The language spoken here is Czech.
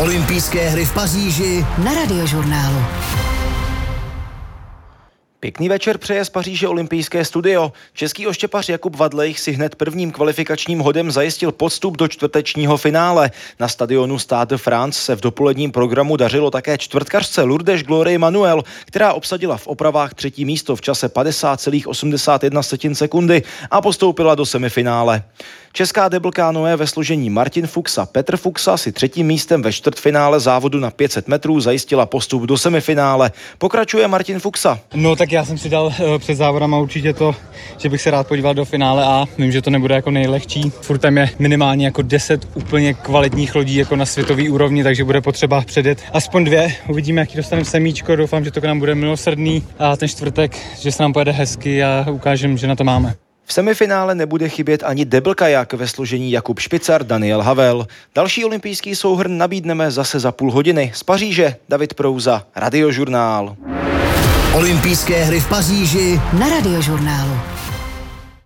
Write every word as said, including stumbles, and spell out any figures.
Olympijské hry v Paříži na Radiožurnálu. Pěkný večer přeje z Paříže olympijské studio. Český oštěpař Jakub Vadlejch si hned prvním kvalifikačním hodem zajistil postup do čtvrtečního finále. Na stadionu Stade de France se v dopoledním programu dařilo také čtvrtkařce Lourdes Glory Manuel, která obsadila v opravách třetí místo v čase padesát celá osmdesát jedna sekundy a postoupila do semifinále. Česká double kanoe ve složení Martin Fuchs a Petr Fuchsa si třetím místem ve čtvrtfinále závodu na pět set metrů zajistila postup do semifinále. Pokračuje Martin Fuchsa. No tak já jsem si dal uh, před závodama určitě to, že bych se rád podíval do finále a vím, že to nebude jako nejlehčí. Furt tam je minimálně jako deset úplně kvalitních lodí jako na světový úrovni, takže bude potřeba předjet aspoň dvě. Uvidíme, jaký dostaneme semíčko, doufám, že to k nám bude milosrdný a ten čtvrtek, že se nám pojede hezky a ukážeme, že na to máme. V semifinále nebude chybět ani double kajak ve složení Jakub Špicar, Daniel Havel. Další olympijský souhrn nabídneme zase za půl hodiny. Z Paříže David Prouza, Radiožurnál. Olympijské hry v Paříži na Radiožurnálu.